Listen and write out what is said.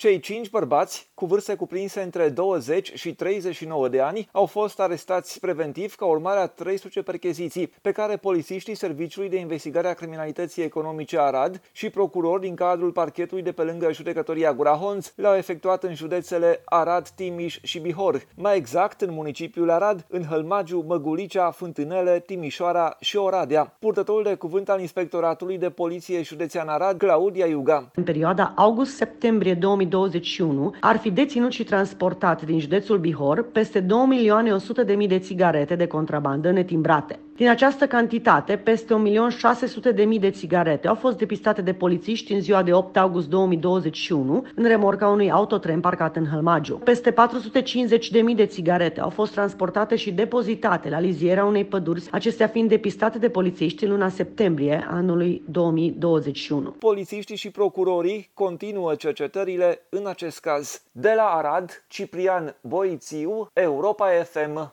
Cei 5 bărbați, cu vârste cuprinse între 20 și 39 de ani, au fost arestați preventiv ca urmare a 13 percheziții, pe care polițiștii Serviciului de Investigare a Criminalității Economice Arad și procurori din cadrul parchetului de pe lângă judecătoria Gura Honț le-au efectuat în județele Arad, Timiș și Bihor, mai exact în municipiul Arad, în Hălmagiu, Măgulicea, Fântânele, Timișoara și Oradea. Purtătorul de cuvânt al Inspectoratului de Poliție Județean Arad, Claudia Iuga. În perioada august-septembrie 2021 ar fi deținut și transportat din județul Bihor peste 2.100.000 de țigarete de contrabandă netimbrate. Din această cantitate, peste 1.600.000 de țigarete au fost depistate de polițiști în ziua de 8 august 2021 în remorca unui autotren parcat în Hălmagiu. Peste 450.000 de țigarete au fost transportate și depozitate la liziera unei păduri, acestea fiind depistate de polițiști în luna septembrie anului 2021. Polițiștii și procurorii continuă cercetările în acest caz. De la Arad, Ciprian Boițiu, Europa FM.